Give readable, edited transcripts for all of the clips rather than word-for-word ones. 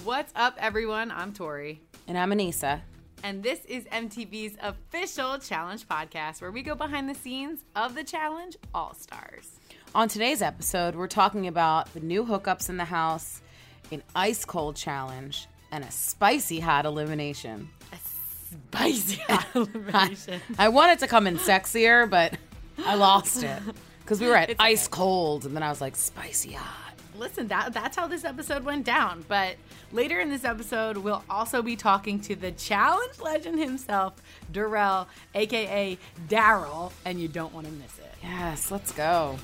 What's up, everyone? I'm Tori. And I'm Anissa. And this is MTV's official challenge podcast where we go behind the scenes of the challenge All-Stars. On today's episode, we're talking about the new hookups in the house, an ice cold challenge, and a spicy hot elimination. Spicy hot elimination. I wanted to come in sexier, but I lost it. Because we were at ice cold, and then I was like, spicy hot. Listen, that's how this episode went down. But later in this episode, we'll also be talking to the challenge legend himself, Darrell, a.k.a. Daryl, and you don't want to miss it. Yes, let's go.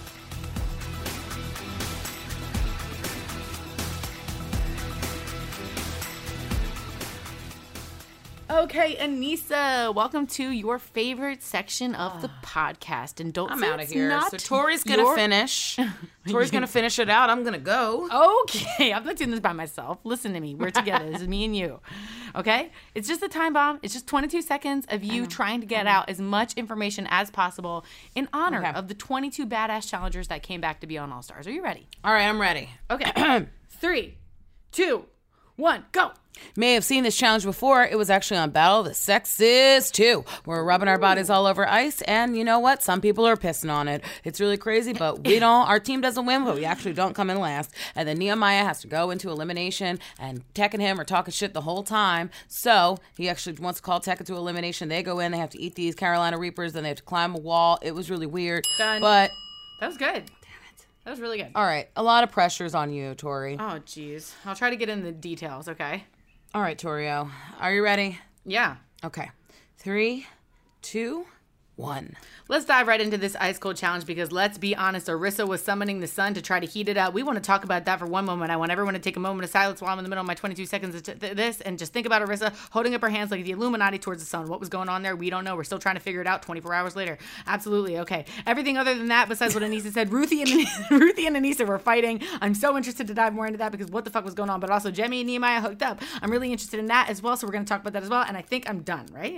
Okay, Anissa, welcome to your favorite section of the podcast. And don't I'm say out of it's here. not So Tori's going to finish. Tori's going to finish it out. I'm going to go. Okay, I'm not doing this by myself. Listen to me. We're together. This is me and you. Okay? It's just a time bomb. It's just 22 seconds of you trying to get out as much information as possible in honor of the 22 badass challengers that came back to be on All-Stars. Are you ready? All right, I'm ready. Okay. 3, 2, 1, go. May have seen this challenge before. It was actually on Battle of the Sexes 2. We're rubbing our bodies all over ice, and you know what? Some people are pissing on it. It's really crazy, but we don't. Our team doesn't win, but we actually don't come in last. And then Nehemiah has to go into elimination, and Tech and him are talking shit the whole time. So he actually wants to call Tech into elimination. They go in. They have to eat these Carolina Reapers. Then they have to climb a wall. It was really weird. Done. But That was good. That was really good. all right, a lot of pressure's on you, Tori. Oh, jeez. I'll try to get in the details, okay? All right, Torio. Are you ready? Yeah. Okay. 3, 2, 1. Let's dive right into this ice cold challenge because let's be honest, Arissa was summoning the sun to try to heat it up. We want to talk about that for one moment. I want everyone to take a moment of silence while I'm in the middle of my 22 seconds of this and just think about Arissa holding up her hands like the Illuminati towards the sun. What was going on there? We don't know. We're still trying to figure it out 24 hours later. Absolutely. Okay. Everything other than that, besides what Anissa said, Ruthie and Anissa were fighting. I'm so interested to dive more into that because what the fuck was going on? But also Jemmye and Nehemiah hooked up. I'm really interested in that as well. So we're going to talk about that as well. And I think I'm done, right?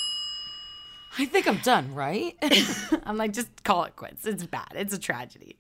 I think I'm done, right? I'm like, just call it quits. It's bad. It's a tragedy.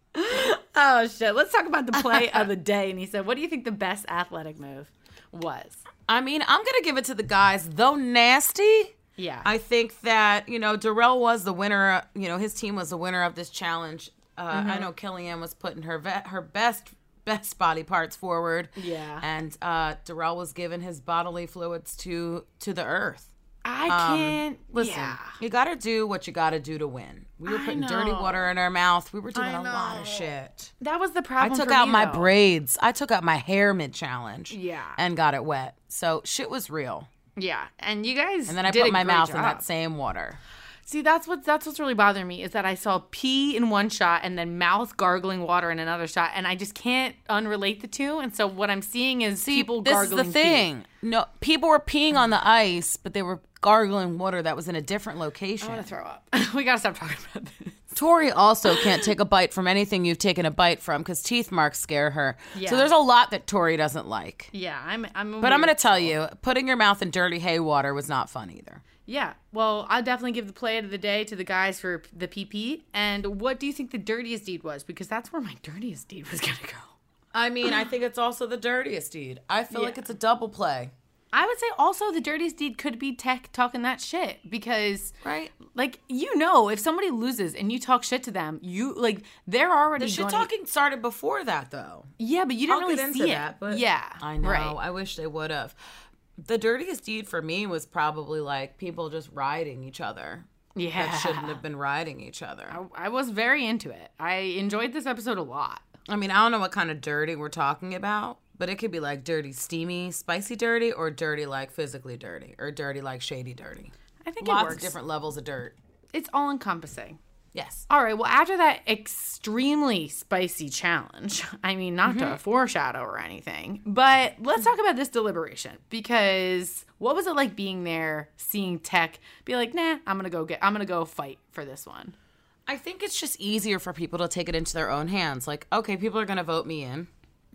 Oh, shit. Let's talk about the play of the day. And he said, what do you think the best athletic move was? I mean, I'm going to give it to the guys. Though nasty, Yeah. I think that, Darrell was the winner. His team was the winner of this challenge. I know Kellyanne was putting her best body parts forward. Yeah. And Darrell was giving his bodily fluids to the earth. I can't. Listen, Yeah. you got to do what you got to do to win. We were putting dirty water in our mouth. We were doing a lot of shit. That was the problem. I took for out me, my though. braids. I took out my hair mid-challenge. Yeah. And got it wet. So shit was real. Yeah. And you guys. And then I did put a my great mouth in job. that same water. See, that's what's really bothering me is that I saw pee in one shot and then mouth gargling water in another shot, and I just can't unrelate the two. And so what I'm seeing is people gargling. This is the thing. Pee. No, people were peeing on the ice, but they were gargling water that was in a different location. I want to throw up. We gotta stop talking about this. Tori also can't take a bite from anything you've taken a bite from because teeth marks scare her. Yeah. So there's a lot that Tori doesn't like. Yeah, I'm. But I'm going to tell you, putting your mouth in dirty hay water was not fun either. Yeah, well, I'll definitely give the play of the day to the guys for the PP. And what do you think the dirtiest deed was? Because that's where my dirtiest deed was going to go. I mean, I think it's also the dirtiest deed. I feel like it's a double play. I would say also the dirtiest deed could be Tech talking that shit. Because, right? like, if somebody loses and you talk shit to them, they're already The shit talking started before that, though. Yeah, but you didn't I'll really get into see that, it. but Yeah, I know. Right. I wish they would have. The dirtiest deed for me was probably like people just riding each other. Yeah. That shouldn't have been riding each other. I was very into it. I enjoyed this episode a lot. I mean, I don't know what kind of dirty we're talking about, but it could be like dirty, steamy, spicy dirty, or dirty like physically dirty, or dirty like shady dirty. I think Lots it works. of different levels of dirt. It's all encompassing. Yes. All right. Well, after that extremely spicy challenge, I mean, not to foreshadow or anything, but let's talk about this deliberation because what was it like being there, seeing Tech be like, nah, I'm gonna go fight for this one. I think it's just easier for people to take it into their own hands. Like, okay, people are gonna vote me in.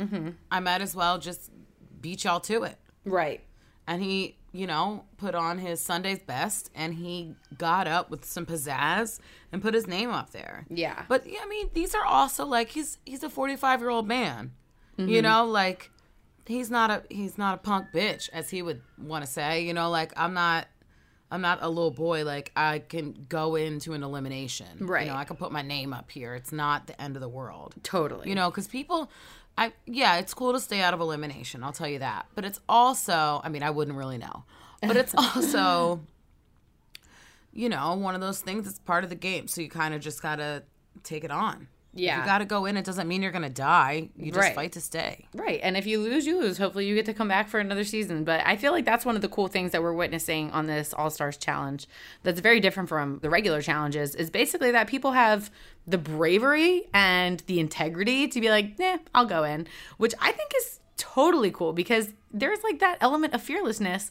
I might as well just beat y'all to it. Right. And he, put on his Sunday's best, and he got up with some pizzazz and put his name up there. Yeah. But, I mean, these are also, like, he's a 45-year-old man. he's not a punk bitch, as he would want to say. You know, like I'm not a little boy. Like I can go into an elimination. Right. You know, I can put my name up here. It's not the end of the world. Totally. You know, because people, it's cool to stay out of elimination. I'll tell you that. But it's also, I mean, I wouldn't really know. But it's also, you know, one of those things that's part of the game. So you kind of just got to take it on. Yeah. If you got to go in. It doesn't mean you're going to die. You just fight to stay. Right. And if you lose, you lose. Hopefully you get to come back for another season. But I feel like that's one of the cool things that we're witnessing on this All-Stars challenge that's very different from the regular challenges is basically that people have the bravery and the integrity to be like, I'll go in, which I think is totally cool because there's like that element of fearlessness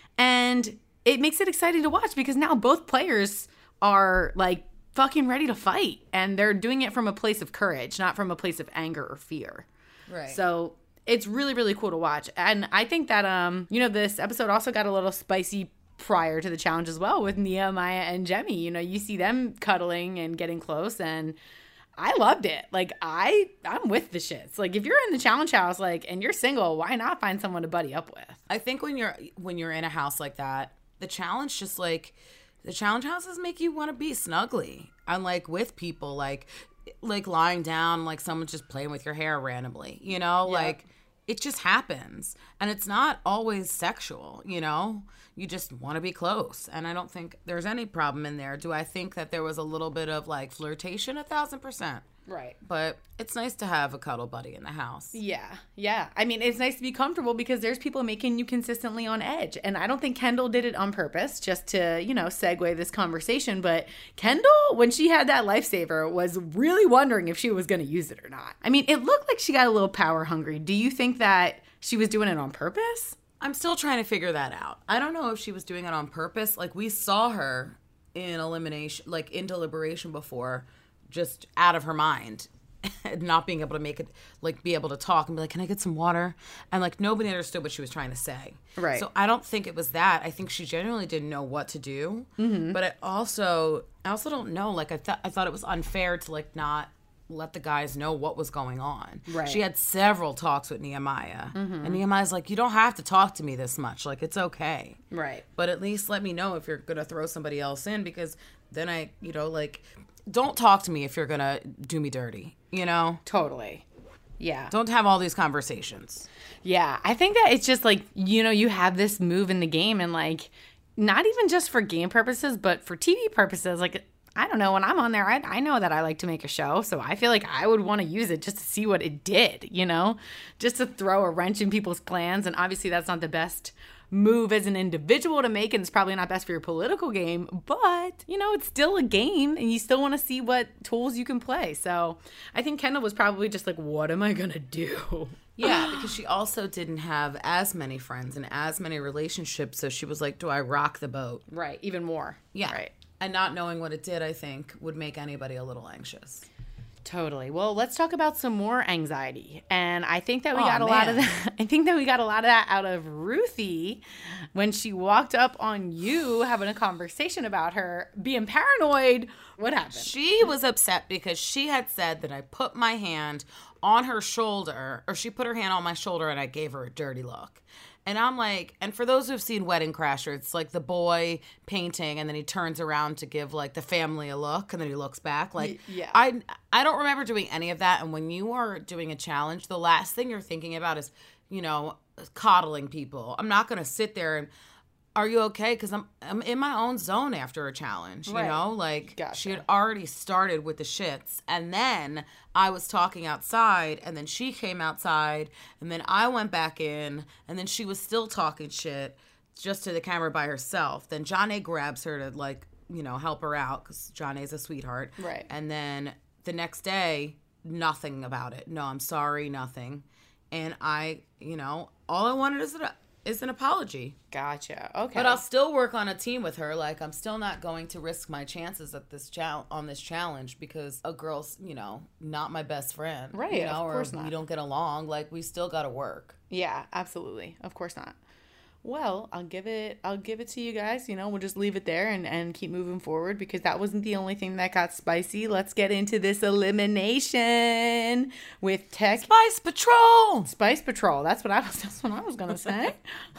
and it makes it exciting to watch because now both players are like fucking ready to fight and they're doing it from a place of courage, not from a place of anger or fear. Right. So it's really, really cool to watch. And I think that, this episode also got a little spicy prior to the challenge as well with Nia, Maya, and Jemmye. You know, you see them cuddling and getting close and I loved it. Like I'm with the shits. Like if you're in the challenge house, like, and you're single, why not find someone to buddy up with? I think when you're in a house like that, the challenge just like, the challenge houses make you want to be snuggly and like with people, like lying down, like someone's just playing with your hair randomly, you know, like it just happens and it's not always sexual, you know, you just want to be close. And I don't think there's any problem in there. Do I think that there was a little bit of like flirtation? 1,000%. Right. But it's nice to have a cuddle buddy in the house. Yeah. Yeah. I mean, it's nice to be comfortable because there's people making you consistently on edge. And I don't think Kendall did it on purpose just to, you know, segue this conversation. But Kendall, when she had that lifesaver, was really wondering if she was going to use it or not. I mean, it looked like she got a little power hungry. Do you think that she was doing it on purpose? I'm still trying to figure that out. I don't know if she was doing it on purpose. Like, we saw her in elimination, like in deliberation before, just out of her mind, not being able to make it, like, be able to talk and be like, can I get some water? And, like, nobody understood what she was trying to say. Right. So I don't think it was that. I think she genuinely didn't know what to do. Mm-hmm. But I also don't know. Like, I thought it was unfair to, like, not let the guys know what was going on. Right. She had several talks with Nehemiah. Mm-hmm. And Nehemiah's like, you don't have to talk to me this much. Like, it's okay. Right. But at least let me know if you're going to throw somebody else in because then I, you know, like, don't talk to me if you're going to do me dirty, you know? Totally. Yeah. Don't have all these conversations. Yeah. I think that it's just like, you know, you have this move in the game and like, not even just for game purposes, but for TV purposes. Like, I don't know, when I'm on there, I know that I like to make a show, so I feel like I would want to use it just to see what it did, you know? Just to throw a wrench in people's plans, and obviously that's not the best move as an individual to make, and it's probably not best for your political game, but, you know, it's still a game, and you still want to see what tools you can play. So I think Kendall was probably just like, what am I going to do? Yeah, because she also didn't have as many friends and as many relationships, so she was like, do I rock the boat? Right, even more. Yeah. Right. And not knowing what it did, I think, would make anybody a little anxious. Totally. Well, let's talk about some more anxiety. And I think that we got a lot of that. I think that we got a lot of that out of Ruthie when she walked up on you having a conversation about her being paranoid. What happened? She was upset because she had said that I put my hand on her shoulder, or she put her hand on my shoulder and I gave her a dirty look. And I'm like, and for those who've seen Wedding Crashers, it's like the boy painting and then he turns around to give like the family a look and then he looks back. Like, yeah. I don't remember doing any of that. And when you are doing a challenge, the last thing you're thinking about is, you know, coddling people. I'm not going to sit there and, are you okay? Because I'm in my own zone after a challenge, right. You know? Like, Gotcha. She had already started with the shits. And then I was talking outside, and then she came outside, and then I went back in, and then she was still talking shit just to the camera by herself. Then Jonna grabs her to, like, you know, help her out, because Jonna's a sweetheart. Right. And then the next day, nothing about it. No, I'm sorry, nothing. And I, you know, all I wanted is an apology. Gotcha. Okay. But I'll still work on a team with her. Like, I'm still not going to risk my chances at this on this challenge because a girl's, you know, not my best friend. Right, you know, of course or not. we don't get along. Like, we still got to work. Yeah, absolutely. Of course not. Well, I'll give it to you guys. We'll just leave it there and keep moving forward because that wasn't the only thing that got spicy. Let's get into this elimination with Teck. Spice Patrol. Spice Patrol. That's what I was gonna say.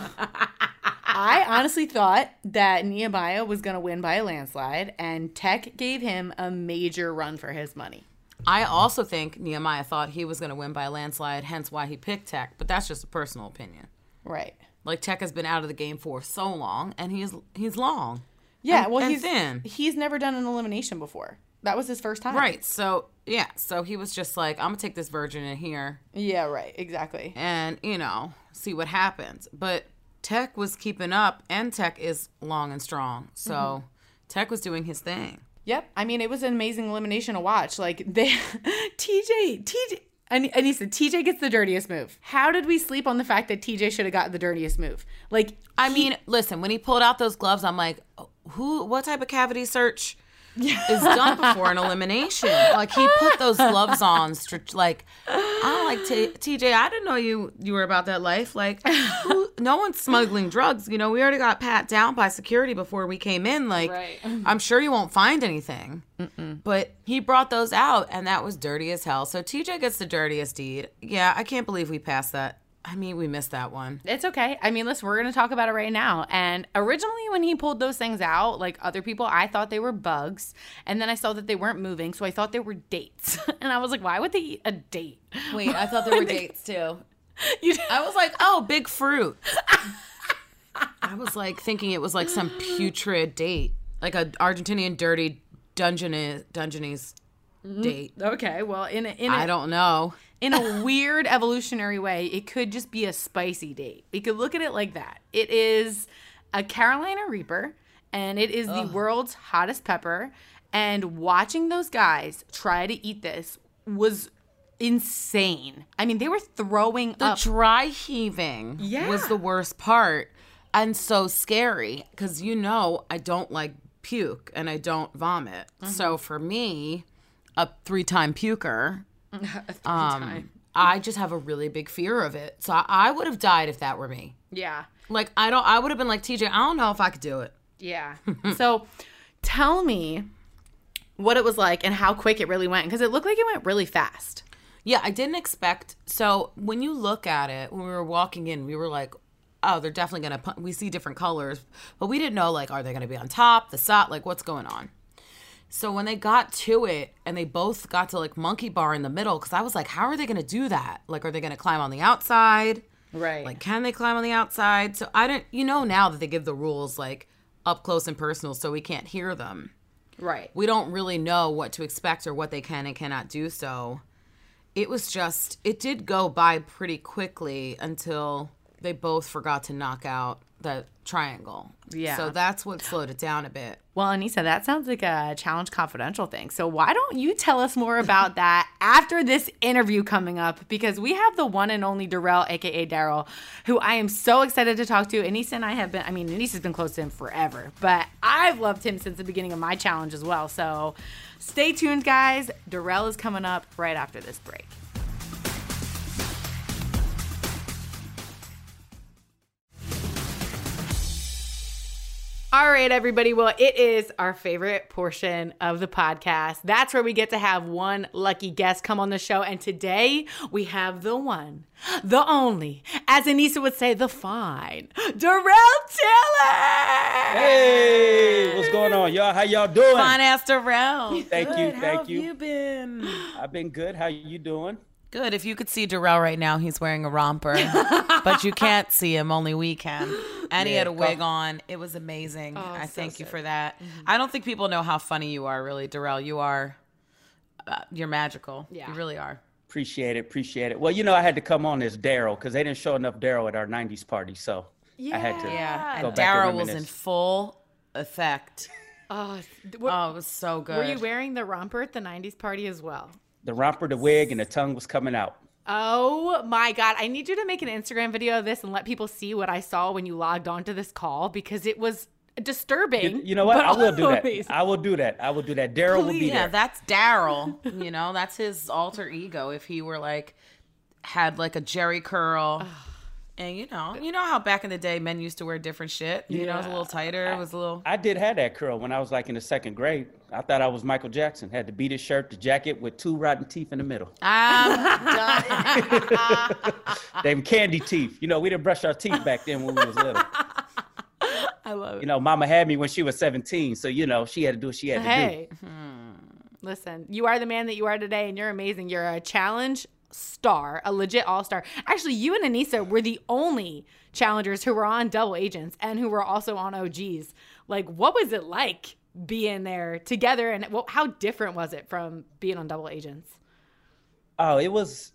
I honestly thought that Nehemiah was gonna win by a landslide, and Teck gave him a major run for his money. I also think Nehemiah thought he was going to win by a landslide, hence why he picked Teck. But that's just a personal opinion. Right. Like, Teck has been out of the game for so long, and he's long. Yeah, and, well, and he's thin. He's never done an elimination before. That was his first time. Right. So, yeah. So he was just like, I'm going to take this virgin in here. Yeah, right. Exactly. And, see what happens. But Teck was keeping up, and Teck is long and strong. So Teck was doing his thing. Yep. I mean, it was an amazing elimination to watch. Like, TJ, Anissa, TJ gets the dirtiest move. How did we sleep on the fact that TJ should have gotten the dirtiest move? Like, I mean, listen, when he pulled out those gloves, I'm like, what type of cavity search is done before an elimination? Like, he put those gloves on, like, I'm like, TJ, I didn't know you were about that life. Like, no one's smuggling drugs. We already got pat down by security before we came in. Like, right. I'm sure you won't find anything. But he brought those out, and that was dirty as hell. So TJ gets the dirtiest deed. Yeah, I can't believe we passed that. I mean, we missed that one. It's okay. I mean, listen, we're going to talk about it right now. And originally when he pulled those things out, like other people, I thought they were bugs. And then I saw that they weren't moving, so I thought they were dates. And I was like, why would they eat a date? Wait, I thought there were dates too. I was like, oh, big fruit. I was like thinking it was like some putrid date. Like an Argentinian dirty Dungeness date. Okay, well, I don't know. In a weird evolutionary way, it could just be a spicy date. We could look at it like that. It is a Carolina Reaper, and it is the world's hottest pepper. And watching those guys try to eat this was insane. I mean, they were throwing up. The dry heaving was the worst part, and so scary because I don't like puke and I don't vomit. So for me, a 3-time puker. I just have a really big fear of it. So I would have died if that were me. Yeah. Like, I would have been like, TJ, I don't know if I could do it. Yeah. So tell me what it was like and how quick it really went, because it looked like it went really fast. Yeah, I didn't expect. So when you look at it, when we were walking in, we were like, oh, they're definitely going to, we see different colors, but we didn't know, like, are they going to be on top, the side, like, what's going on? So when they got to it and they both got to like monkey bar in the middle, because I was like, how are they going to do that? Like, are they going to climb on the outside? Right. Like, can they climb on the outside? So I didn't, now that they give the rules like up close and personal so we can't hear them. Right. We don't really know what to expect or what they can and cannot do. So it was just, it did go by pretty quickly until they both forgot to knock out the triangle. Yeah. So that's what slowed it down a bit. Well, Anissa, that sounds like a Challenge Confidential thing. So why don't you tell us more about that after this interview coming up? Because we have the one and only Darrell, a.k.a. Daryl, who I am so excited to talk to. Anissa and I have been, Anissa's been close to him forever, but I've loved him since the beginning of my challenge as well. So stay tuned, guys. Darrell is coming up right after this break. All right, everybody. Well, it is our favorite portion of the podcast. That's where we get to have one lucky guest come on the show. And today we have the one, the only, as Anissa would say, the fine, Darrell Taylor. Hey, what's going on, y'all? How y'all doing? Fine ass Darrell. Thank you. How Thank have you. you been? I've been good. How you doing? Good. If you could see Darrell right now, he's wearing a romper, but you can't see him. Only we can. And he had a wig on. It was amazing. I thank you for that. Mm-hmm. I don't think people know how funny you are, really, Darrell. You're magical. Yeah. You really are. Appreciate it. Well, I had to come on as Daryl because they didn't show enough Daryl at our 90s party, so I had to go and back Daryl and was reminisce. in full effect. Oh, it was so good. Were you wearing the romper at the 90s party as well? The romper, the wig, and the tongue was coming out. Oh my God. I need you to make an Instagram video of this and let people see what I saw when you logged onto this call, because it was disturbing. You know what? I will do that. Amazing. I will do that. Daryl will be there. Yeah, that's Daryl. That's his alter ego. If he were like, had like a Jerry curl And you know how back in the day men used to wear different shit. You know, it was a little tighter. It was a little. I did have that curl when I was like in the 2nd grade. I thought I was Michael Jackson. Had the beaded shirt, the jacket with 2 rotten teeth in the middle. I'm done. They were candy teeth. You know, we didn't brush our teeth back then when we was little. I love it. You know, Mama had me when she was 17, so you know she had to do what she had to do. Listen, you are the man that you are today, and you're amazing. You're a challenge star, a legit all-star. Actually, you and Aneesa were the only challengers who were on Double Agents and who were also on OGs. Like, what was it like being there together, and how different was it from being on Double Agents? Oh, it was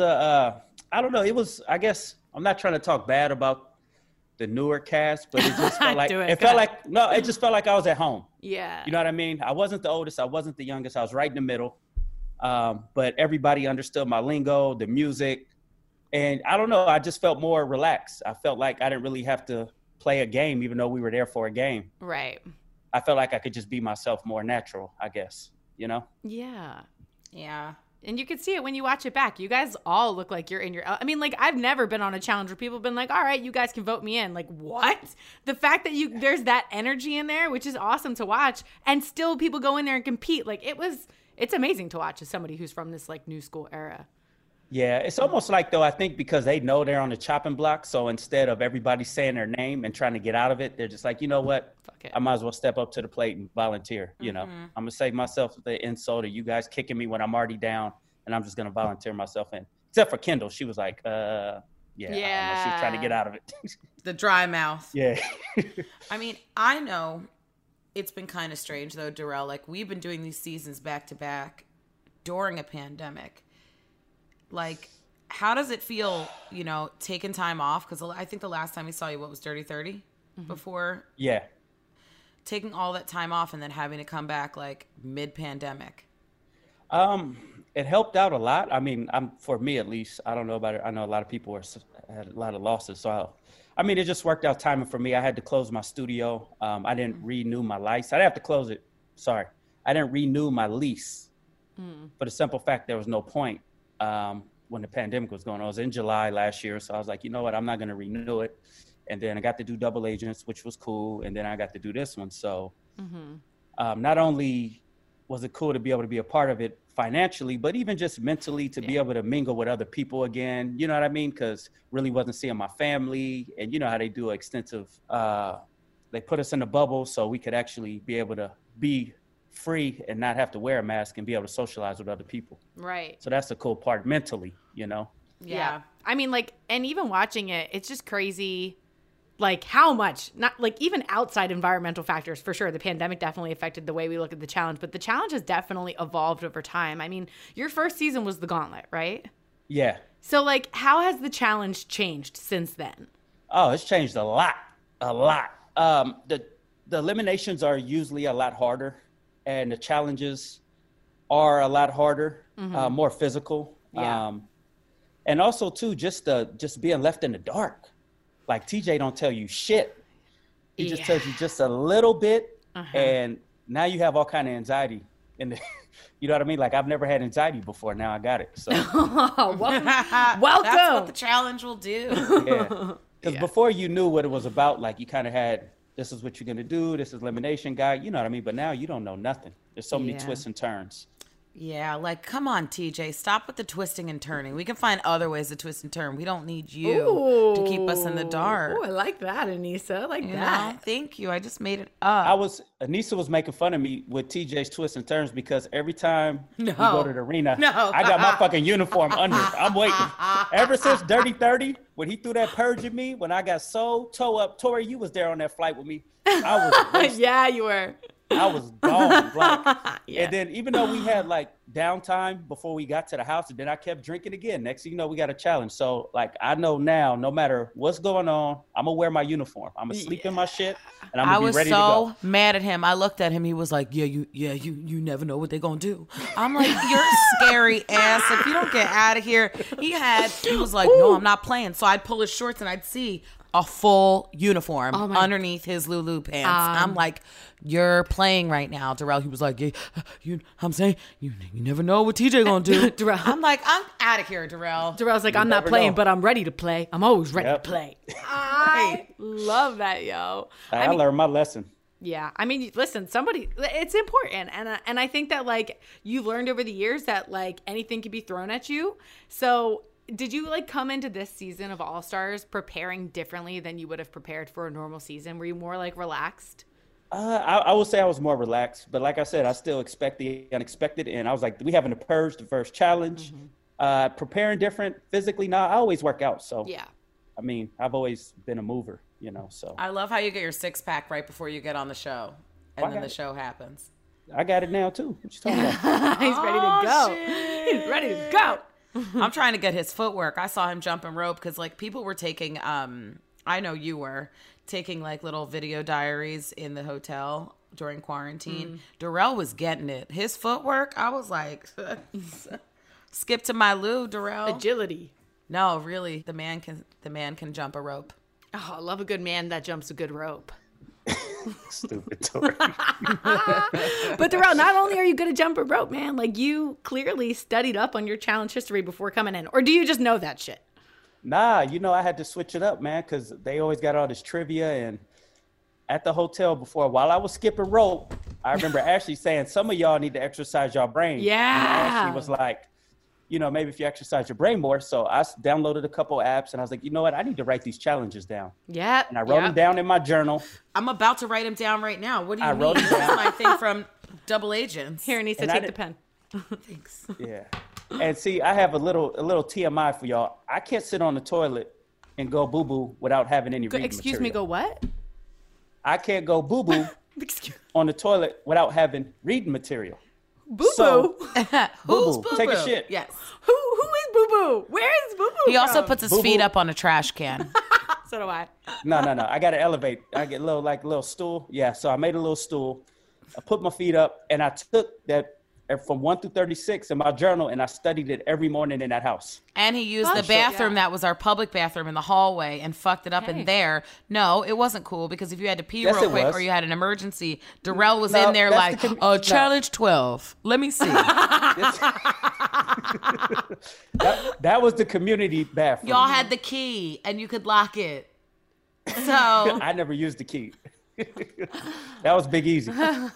I don't know. It was, I guess, I'm not trying to talk bad about the newer cast, but it just felt like, it just felt like I was at home. Yeah. You know what I mean? I wasn't the oldest. I wasn't the youngest. I was right in the middle. But everybody understood my lingo, the music. And I don't know, I just felt more relaxed. I felt like I didn't really have to play a game, even though we were there for a game. Right. I felt like I could just be myself, more natural, I guess, you know? Yeah. Yeah. And you can see it when you watch it back. You guys all look like you're in your... I mean, like, I've never been on a challenge where people have been like, all right, you guys can vote me in. Like, what? The fact that there's that energy in there, which is awesome to watch, and still people go in there and compete. Like, it's amazing to watch as somebody who's from this, like, new school era. Yeah, it's almost like, though, I think because they know they're on the chopping block, so instead of everybody saying their name and trying to get out of it, they're just like, you know what? Fuck it. I might as well step up to the plate and volunteer, you know? I'm going to save myself the insult of you guys kicking me when I'm already down, and I'm just going to volunteer myself in. Except for Kendall. She was like, yeah. I don't know. She was trying to get out of it. The dry mouth. Yeah. I mean, I know it's been kind of strange, though, Darrell. Like, we've been doing these seasons back to back during a pandemic. Like, how does it feel, you know, taking time off? Because I think the last time we saw you, what was Dirty 30 before? Yeah. Taking all that time off and then having to come back, like, mid-pandemic. It helped out a lot. I mean, for me at least, I don't know about it. I know a lot of people had a lot of losses. So, I mean, it just worked out timing for me. I had to close my studio. I didn't renew my license. I didn't have to close it. Sorry. I didn't renew my lease for the simple fact there was no point when the pandemic was going on. It was in July last year. So I was like, you know what? I'm not going to renew it. And then I got to do Double Agents, which was cool. And then I got to do this one. So not only was it cool to be able to be a part of it financially, but even just mentally to be able to mingle with other people again. You know what I mean? Because really wasn't seeing my family. And you know how they do extensive, they put us in a bubble so we could actually be able to be free and not have to wear a mask and be able to socialize with other people. Right. So that's the cool part mentally, you know? Yeah. I mean, like, and even watching it, it's just crazy. Like how much, not like even outside environmental factors, for sure. The pandemic definitely affected the way we look at the challenge, but the challenge has definitely evolved over time. I mean, your first season was the gauntlet, right? Yeah. So like, how has the challenge changed since then? Oh, it's changed a lot. The eliminations are usually a lot harder and the challenges are a lot harder, more physical. Yeah. And also too, just being left in the dark. Like TJ don't tell you shit. He just tells you just a little bit, and now you have all kind of anxiety. You know what I mean? Like I've never had anxiety before. Now I got it. So welcome. That's what the challenge will do. Yeah, because before you knew what it was about, like you kind of had, this is what you're gonna do. This is elimination guy. You know what I mean? But now you don't know nothing. There's so many twists and turns. Yeah, like, come on, TJ. Stop with the twisting and turning. We can find other ways to twist and turn. We don't need you to keep us in the dark. Oh, I like that, Aneesa. I like you that. know? Thank you. I just made it up. Aneesa was making fun of me with TJ's twists and turns because every time we go to the arena, I got my fucking uniform under. I'm waiting. Ever since Dirty 30, when he threw that purge at me, when I got so toe up, Tori, you was there on that flight with me. I was wasted. Yeah, you were. I was gone. And then even though we had like downtime before we got to the house, and then I kept drinking again. Next thing you know, we got a challenge. So like I know now, no matter what's going on, I'm gonna wear my uniform. I'm gonna sleep in my shit, and I'm gonna be ready to go. I was so mad at him. I looked at him. He was like, you never know what they're gonna do. I'm like, you're scary ass. If you don't get out of here, he was like, no, I'm not playing. So I'd pull his shorts and I'd see a full uniform Oh, underneath his Lulu pants. I'm like, you're playing right now, Darrell. He was like, yeah, I'm saying, you never know what TJ gonna do. Darrell. I'm like, I'm out of here, Darrell. Darrell's like, I'm not never playing, know. but I'm ready to play. I'm always ready Yep. to play. I love that, yo. I learned my lesson. Yeah, I mean, listen, it's important, and I think that like you've learned over the years that like anything can be thrown at you. So, did you like come into this season of All Stars preparing differently than you would have prepared for a normal season? Were you more like relaxed? I would say I was more relaxed, but like I said, I still expect the unexpected, and I was like, we having to purge the first challenge, preparing different physically. Now I always work out, so Yeah. I mean, I've always been a mover, so I love how you get your 6-pack right before you get on the show, and then the show happens. I got it now too. What you talking about? He's ready to go. He's ready to go. I'm trying to get his footwork. I saw him jumping rope because like people were taking, I know you were taking like little video diaries in the hotel during quarantine. Darrell was getting it. His footwork, I was like, skip to my Lou, Darrell. Agility. No, really, the man can jump a rope. Oh, I love a good man that jumps a good rope. Stupid Tori. But Darrell, not only are you good at jump a rope, man, like you clearly studied up on your challenge history before coming in, or do you just know that shit? Nah, I had to switch it up, man, because they always got all this trivia. And at the hotel before, while I was skipping rope, I remember Ashley saying, some of y'all need to exercise your brain. Yeah. And Ashley was like, maybe if you exercise your brain more. So I downloaded a couple apps, and I was like, you know what? I need to write these challenges down. Yeah. And I wrote them down in my journal. I'm about to write him down right now. What do you I mean? wrote it That's down. my thing from Double Agents. Here, Anissa, And I take the did- pen. Thanks. Yeah. And see, I have a little TMI for y'all. I can't sit on the toilet and go boo-boo without having any reading Excuse me, go material. what? I can't go boo-boo Excuse on the toilet without having reading material. Boo-boo. So- Who's Boo-boo. Boo-boo? Take a shit. Yes. Who is Boo-boo? Where is Boo-boo He also from? puts his Boo-boo. feet up on a trash can. So do I. No. I got to elevate. I get a little stool. Yeah. So I made a little stool. I put my feet up, and I took that from 1 through 36 in my journal, and I studied it every morning in that house. And he used Oh, the sure. bathroom Yeah. that was our public bathroom in the hallway and fucked it up Hey. in there. No, it wasn't cool because if you had to pee Yes, real it quick was. or you had an emergency, Darrell was No, in there that's like, the no. challenge 12. Let me see. That was the community bathroom. Y'all had the key and you could lock it. So I never used the key. That was Big Easy.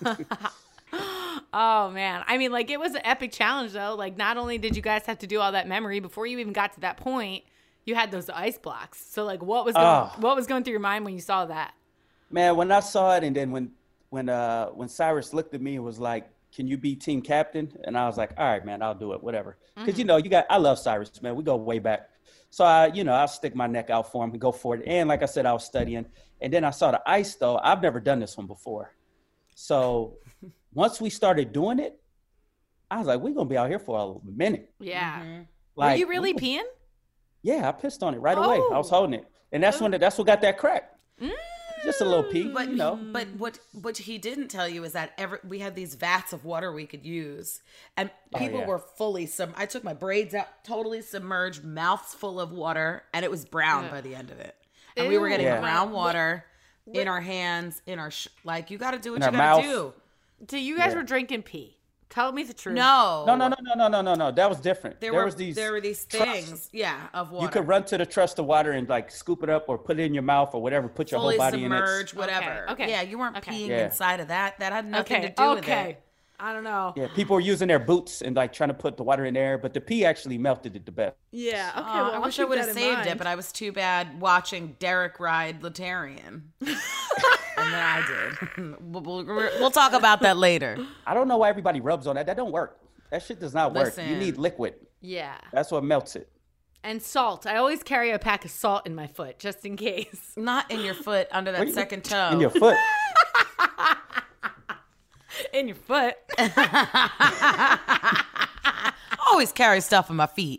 Oh, man. I mean, like, it was an epic challenge, though. Like, not only did you guys have to do all that memory, before you even got to that point, you had those ice blocks. So, like, what was going through your mind when you saw that? Man, when I saw it, and then when Cyrus looked at me and was like, "Can you be team captain?" And I was like, "All right, man, I'll do it, whatever." Because I love Cyrus, man. We go way back. So I'll stick my neck out for him and go for it. And like I said, I was studying, and then I saw the ice though. I've never done this one before, so once we started doing it, I was like, "We're gonna be out here for a minute." Yeah. Like, Were you really peeing? Yeah, I pissed on it right away. I was Oh. holding it, and that's what got that crack. Just a little pee, But you know. but what he didn't tell you is that we had these vats of water we could use, and people yeah. were fully I took my braids out, totally submerged, mouths full of water, and it was brown by the end of it. And we were getting Yeah. brown water in our hands, in our like you got to do what In you our got to mouth. do. So you guys Yeah. were drinking pee. Tell me the truth. No, No. That was different. There were these things, trusts. of water. You could run to the trust of water and like scoop it up or put it in your mouth or whatever. Put your fully whole body in it. submerged, whatever. Okay. Yeah, you weren't Okay. peeing Yeah. inside of that. That had nothing Okay. to do with it. I don't know. Yeah, people were using their boots and like trying to put the water in there, but the pee actually melted it the best. Yeah. Okay. Oh, well, I wish I would have saved it, but I was too bad watching Derek ride Letarian. And then I did. We'll talk about that later. I don't know why everybody rubs on that. That don't work. That shit does not work. You Listen. need liquid. Yeah. That's what melts it. And salt. I always carry a pack of salt in my foot just in case. Not in your foot, under that second toe. In your foot. In your foot. Always carry stuff in my feet.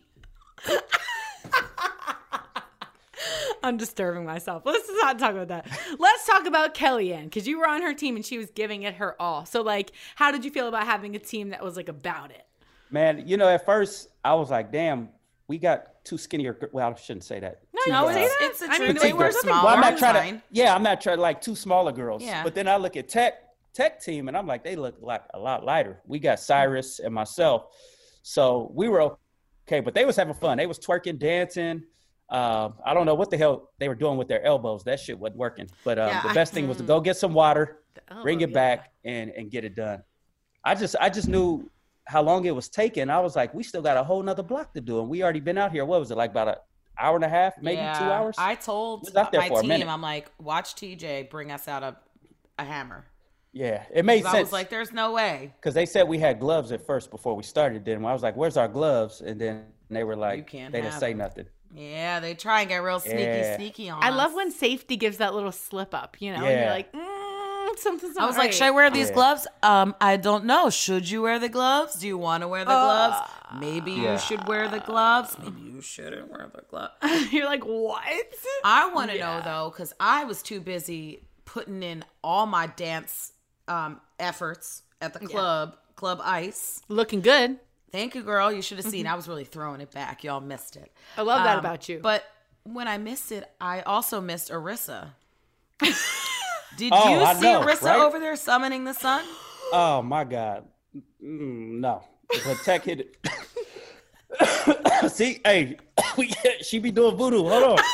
I'm disturbing myself. Let's not talk about that. Let's talk about Kellyanne, because you were on her team and she was giving it her all. So, like, how did you feel about having a team that was, like, about it? Man, at first I was like, damn, we got too skinny. Well, I shouldn't say that. No, to. No, say that? it's the I truth. mean, They were there's smaller. Well, I'm not it's trying fine. to. Yeah, I'm not trying like two smaller girls. Yeah. But then I look at Tech team, and I'm like, they look like a lot lighter. We got Cyrus and myself, so we were okay. But they was having fun. They was twerking, dancing. I don't know what the hell they were doing with their elbows. That shit wasn't working. But the best thing was to go get some water, bring it back, and get it done. I just knew how long it was taking. I was like, we still got a whole nother block to do, and we already been out here. What was it, like about an hour and a half, maybe 2 hours? I told was out there my for a team, minute. I'm like, watch TJ bring us out a hammer. Yeah, it made 'Cause sense. I was like, there's no way. Because they said we had gloves at first before we started. Then I was like, "Where's our gloves?" And then they were like, You can't they didn't have say them. nothing. Yeah, they try and get real sneaky on I us. love when safety gives that little slip up, and you're Yeah. like, something's not I was like, right. should I wear these Yeah. gloves? I don't know. Should you wear the gloves? Do you want to wear the gloves? Maybe you should wear the gloves. Maybe you shouldn't wear the gloves. You're like, what? I want to know though, because I was too busy putting in all my dance efforts at the Club Ice. Looking good. Thank you, girl. You should have seen. I was really throwing it back. Y'all missed it. I love that about you. But when I missed it, I also missed Arissa. Did Oh, you I see know, Arissa right? over there summoning the sun? Oh my God, no. But Tech hit it. See, hey, she be doing voodoo. Hold on.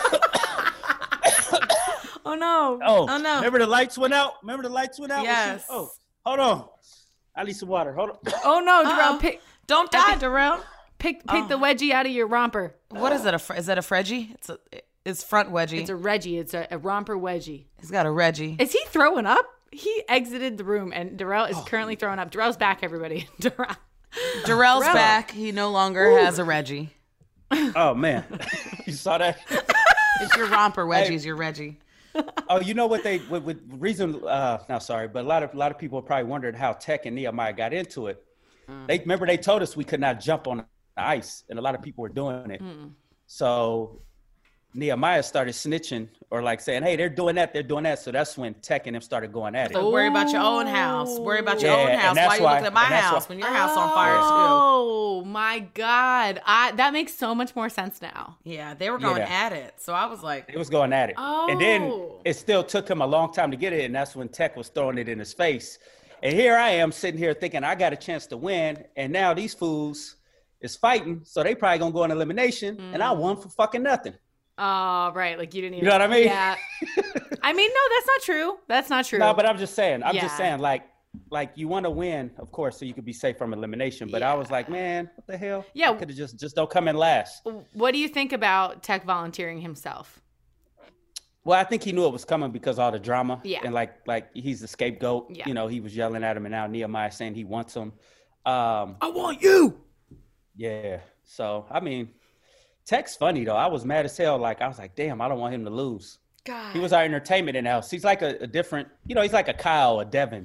Oh no. Oh no. Remember the lights went out? Yes. Oh, hold on. I need some water. Hold on. Oh no, Uh-oh. Darrell, pick Don't die, Darrell. pick the wedgie out of your romper. What is it? Is that a Freggie? It's front wedgie. It's a Reggie. It's a romper wedgie. He's got a Reggie. Is he throwing up? He exited the room, and Darrell is currently throwing up. Darrell's back, everybody. Darrell's Darrell. back. He no longer has a Reggie. Oh man, you saw that? It's your romper wedgies, your Reggie. Oh, you know what with reason? No, sorry, but a lot of people probably wondered how Tech and Nehemiah got into it. They told us we could not jump on the ice, and a lot of people were doing it. So Nehemiah started snitching or like saying, "Hey, they're doing that." So that's when Tech and them started going at it. So worry about your own house. Worry about your Yeah, own and house. that's Why you why- looking at my and that's house why- when your house on fire too? Oh my God. That makes so much more sense now. Yeah, they were going Yeah. at it. So I was like, It was going at it. And then Oh. it still took him a long time to get it, and that's when Tech was throwing it in his face. And here I am sitting here thinking I got a chance to win, and now these fools is fighting, so they probably gonna go in elimination, and I won for fucking nothing. Oh, right. Like you didn't even. You know what I mean? Yeah. I mean, no, that's not true. That's not true. No, but I'm just saying, Yeah. like you want to win, of course, so you could be safe from elimination. But I was like, man, what the hell? Yeah. I could have just don't come in last. What do you think about Tech volunteering himself? Well, I think he knew it was coming because all the drama. Yeah. And like he's the scapegoat. Yeah. You know, he was yelling at him, and now Nehemiah saying he wants him. I want you. Yeah. So I mean, Tech's funny though. I was mad as hell. Like I was like, damn, I don't want him to lose. God. He was our entertainment in the house. He's like a different, he's like a Kyle, a Devin. Okay.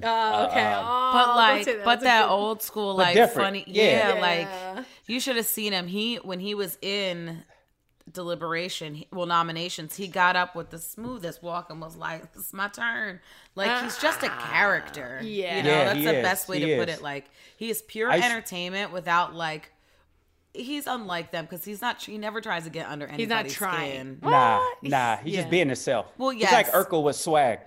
But don't say but That's a that good- old school, But like different. funny, Yeah. yeah, Yeah. like you should have seen him. When he was in deliberation, nominations, he got up with the smoothest walk and was like, "It's my turn." Like he's just a character. Yeah. you know, Yeah, that's he the is. best way He to put is. it. Like he is pure I- entertainment without like. He's unlike them because he never tries to get under anybody's not trying. skin. Nah. He's Yeah. just being himself. Well, He's like yes. Urkel with swag.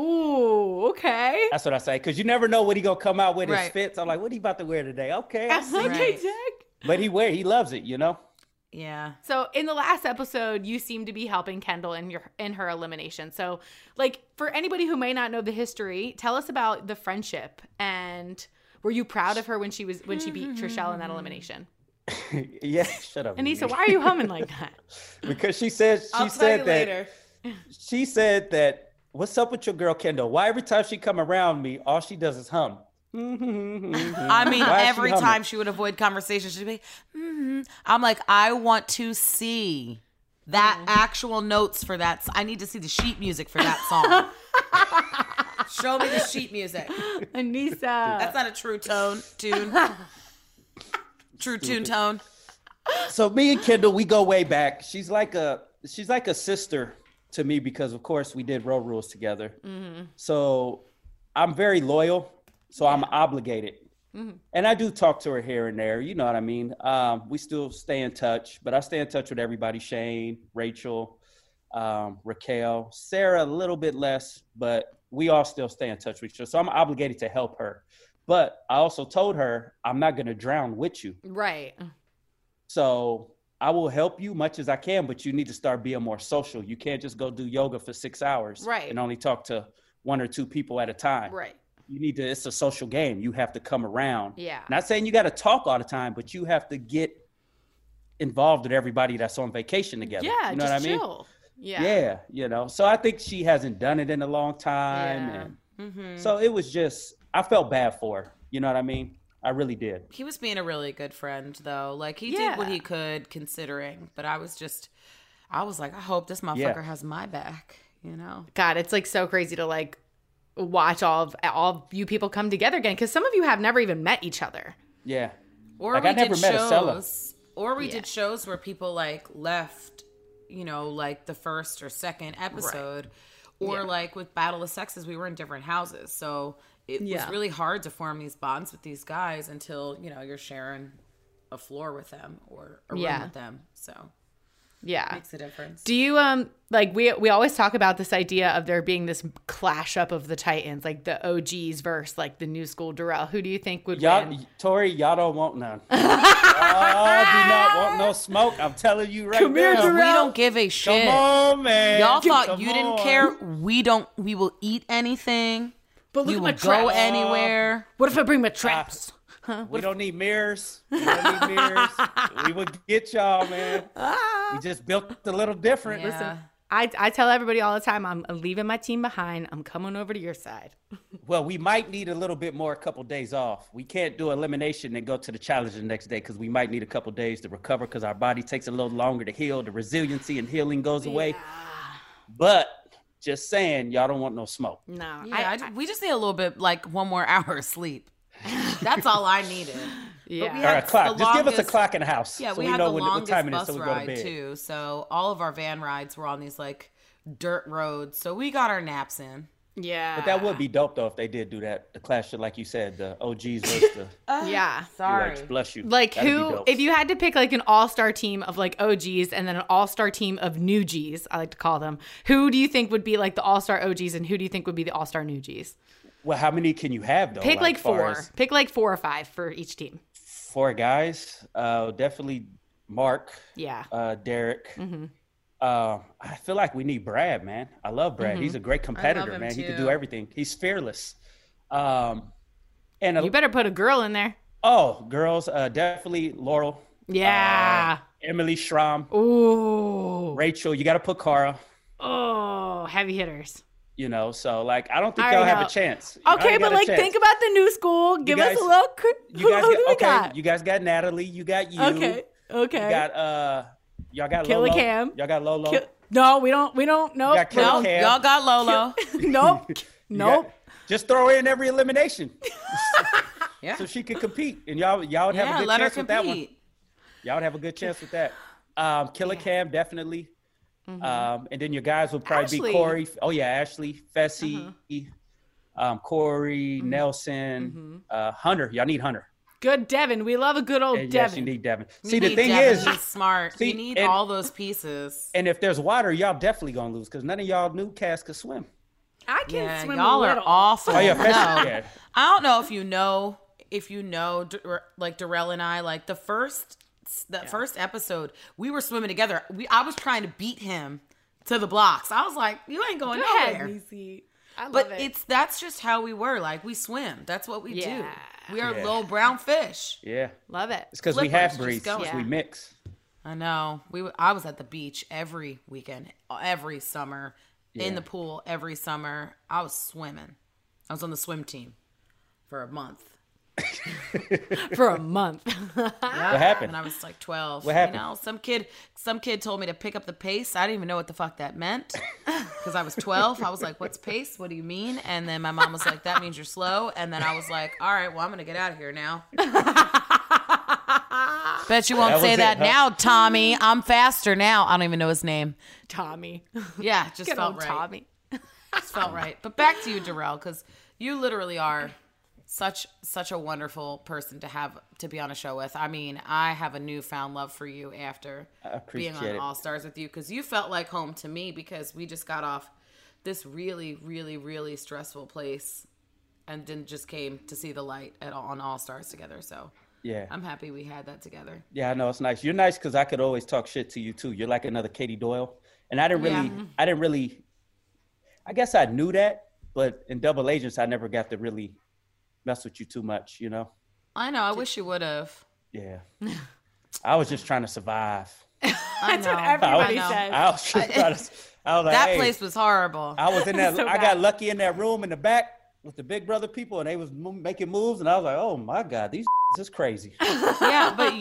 Ooh, okay. That's what I say. Because you never know what he gonna come out with his Right. fits. I'm like, what he about to wear today? Okay, I see. Okay, Right. Tech. But he loves it, you know. Yeah. So in the last episode, you seem to be helping Kendall in her elimination. So, like, for anybody who may not know the history, tell us about the friendship, and were you proud of her when she beat Trishelle in that elimination? Yeah, shut up. Anissa, Mimi. why are you humming like that? Because she said I'll she tell said you that later. she said that what's up with your girl Kendall? Why every time she come around me, all she does is hum. I mean, Why is she every humming? time she would avoid conversation, she'd be, I'm like, I want to see that actual notes for that. I need to see the sheet music for that song. Show me the sheet music. Anissa. That's not a true tune. True tune tone. So me and Kendall, we go way back. She's like a sister to me because of course we did Road Rules together. So I'm very loyal. So I'm obligated. And I do talk to her here and there. You know what I mean? We still stay in touch, but I stay in touch with everybody. Shane, Rachel, Raquel, Sarah, a little bit less, but we all still stay in touch with each other. So I'm obligated to help her. But I also told her, I'm not going to drown with you. Right. So I will help you much as I can, but you need to start being more social. You can't just go do yoga for 6 hours and only talk to 1 or 2 people at a time. Right. You need to, it's a social game. You have to come around. Yeah. Not saying you got to talk all the time, but you have to get involved with everybody that's on vacation together. Yeah. You know just what I mean? chill. Yeah. Yeah. You know, so I think she hasn't done it in a long time. And so it was just, I felt bad for her. You know what I mean? I really did. He was being a really good friend, though. Like, he did what he could, considering. But I was like, I hope this motherfucker has my back, you know? God, it's like so crazy to like watch all of you people come together again, because some of you have never even met each other. Yeah. Or like, we I never did met shows. Or we did shows where people like left, you know, like the first or second episode. Right. Or like with Battle of Sexes, we were in different houses. So it was really hard to form these bonds with these guys until, you know, you're sharing a floor with them or a room with them. So makes a difference. Do you like we always talk about this idea of there being this clash up of the Titans, like the OGs versus like the new school Darrell. Who do you think would win? Tori, y'all don't want none. Y'all do not want no smoke. I'm telling you right Come here, now. Darrell. We don't give a shit. Come on, man. Y'all thought Come you didn't on. care. We don't. We will eat anything. But We look will at my go traps. anywhere. What if I bring my traps? We don't need mirrors. We don't need mirrors. We will get y'all, man. We just built a little different. Yeah. Listen, I tell everybody all the time, I'm leaving my team behind. I'm coming over to your side. Well, we might need a little bit more, a couple days off. We can't do elimination and go to the challenge the next day because we might need a couple days to recover because our body takes a little longer to heal. The resiliency and healing goes away. But just saying, y'all don't want no smoke. No. Yeah, we just need a little bit, like 1 more hour of sleep. That's all I needed. Yeah. But we Or a had clock. the Just give us a longest- clock in the house. Yeah, so we we had know the what longest time it is bus so we go to ride bed. too. So all of our van rides were on these like dirt roads. So we got our naps in. Yeah. But that would be dope though if they did do that. The clash, like you said, the OGs versus the yeah. Sorry. UH. Bless you. Like That'd be who, dope. if you had to pick like an all-star team of like OGs and then an all-star team of new Gs, I like to call them, who do you think would be like the all-star OGs and who do you think would be the all-star new Gs? Well, how many can you have though? Pick like far 4. as Pick like 4 or 5 for each team. 4 guys. Definitely Mark. Yeah. Derek. I feel like we need Brad, man. I love Brad. He's a great competitor, him man. He can too. do everything. He's fearless. And You better put a girl in there. girls, definitely Laurel. Yeah. Emily Schramm. Ooh. Rachel. You got to put Cara. Oh, heavy hitters. You know, so like I don't think I y'all already have know. a chance. Y'all Okay, ain't but got a like chance. think about the new school. Give us guys- a look. You guys Who do we okay. got? You guys got Natalie. You got you. Okay. You got y'all got Killer Lolo. Cam. Y'all got Lolo. No, we don't. Nope. got Killer No, Cam. y'all got Lolo. Nope. You Nope. got- just throw her in every elimination. Yeah. So she could compete, and y'all would have a Yeah, good let her chance with that one. compete. Y'all would have a good chance with that. Killer Cam definitely, and then your guys would probably Ashley. be Corey. Oh yeah, Ashley, Fessy, Corey, Nelson, Hunter. Y'all need Hunter. Good Devin. We love a good old And yes, you Devin. need Devin. You See, the need thing Devin. is, He's smart. see, you need and- all those pieces. and if there's water, y'all definitely gonna lose because none of y'all new cast could swim. I can Yeah, swim y'all a are little. awful. Oh yeah, No. Fessy. Yeah. I don't know if you know, like Darrell and I, like the first episode, we were swimming together. I was trying to beat him to the blocks. I was like, you ain't going Go ahead, nowhere. Niecy. I love But it. that's just how we were. Like we swim. That's what we Yeah. do. We are Yeah. little brown fish. Yeah. Love it. It's because we Flippers, half breeds. just go. We Yeah. mix. I know. I was at the beach every weekend, every summer, Yeah. in the pool every summer. I was swimming. I was on the swim team for a month. For a month. What happened? And I was like 12. What happened? You know, some kid told me to pick up the pace. I didn't even know what the fuck that meant because I was 12. I was like, "What's pace? What do you mean?" And then my mom was like, "That means you're slow." And then I was like, "All right, well, I'm gonna get out of here now." Bet you won't That was say it, that huh? now, Tommy. I'm faster now. I don't even know his name. Tommy. Yeah, just Good felt old right. Tommy. Just felt right. But back to you, Darrell, because you literally are Such a wonderful person to be on a show with. I mean, I have a newfound love for you after being on All Stars with you, because you felt like home to me, because we just got off this really, really, really stressful place and then just came to see the light on All Stars together. So yeah, I'm happy we had that together. Yeah, I know, it's nice. You're nice because I could always talk shit to you too. You're like another Katie Doyle, and I didn't really. I guess I knew that, but in Double Agents, I never got to really mess with you too much, you know? I know. I wish you would have. Yeah. I was just trying to survive. That's what everybody says. I was just trying to, I was like, that place was horrible. I was in that, So I bad. got lucky in that room in the back with the Big Brother people, and they was making moves, and I was like, oh my God, these is crazy. Yeah, but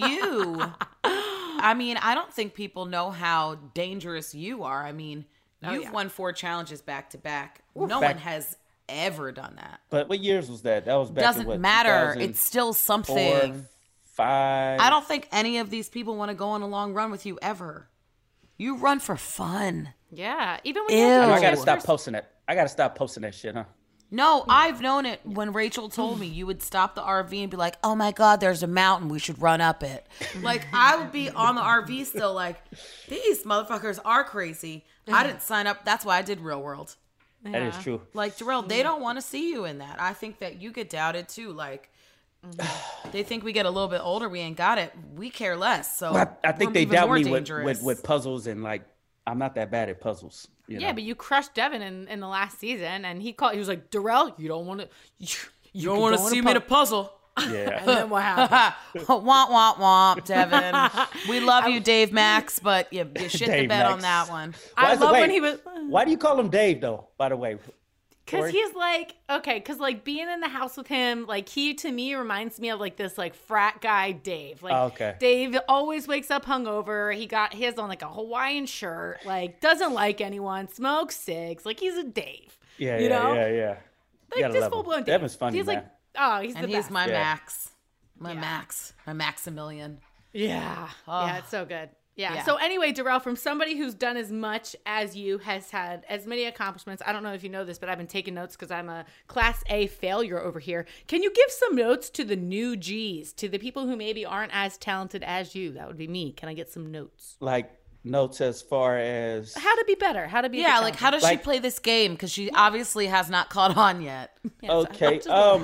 I mean, I don't think people know how dangerous you are. I mean, you've won 4 challenges back to back. No one has ever done that. But what years was that? That was back Doesn't in what, matter. It's still something. 4, 5. I don't think any of these people want to go on a long run with you ever. You run for fun. Yeah, even when Ew. I gotta stop posting it. I gotta stop posting that shit, huh? No, I've known it. When Rachel told me, you would stop the RV and be like, oh my God, there's a mountain. We should run up it. Like, I would be on the RV still like, these motherfuckers are crazy. I didn't sign up. That's why I did Real World. That is true. Like, Jarrell, they don't want to see you in that. I think that you get doubted too. Like, they think we get a little bit older, we ain't got it. We care less. So I think we're they even doubt more me dangerous. with puzzles, and like, I'm not that bad at puzzles. You know? but you crushed Devin in the last season, and he was like, Darrell, you don't want to. You don't want to see me in a puzzle. Yeah. And then what happened? Womp, womp, womp, Devin. We love you, Dave Max, but you shit the Dave bed on Max. that one. I love when he was. Why do you call him Dave though? By the way, Because Corey? he's like, okay, because like being in the house with him, like he to me reminds me of like this like frat guy Dave. Like okay. Dave always wakes up hungover. He got his on like a Hawaiian shirt, like doesn't like anyone, smokes cigs. Like he's a Dave. Yeah, you yeah, know? yeah. You Like gotta this love full him. blown Dave. Devin's funny, He's man. like, oh, he's And the he's best. my Yeah. Max. My Maximilian. Yeah. Oh. Yeah, it's so good. Yeah. Yeah. So anyway, Darrell, from somebody who's done as much as you, has had as many accomplishments. I don't know if you know this, but I've been taking notes because I'm a Class A failure over here. Can you give some notes to the new G's, to the people who maybe aren't as talented as you? That would be me. Can I get some notes? Like notes as far as How to be better? How to be Yeah, like how does she Like- play this game? Because she obviously has not caught on yet. okay.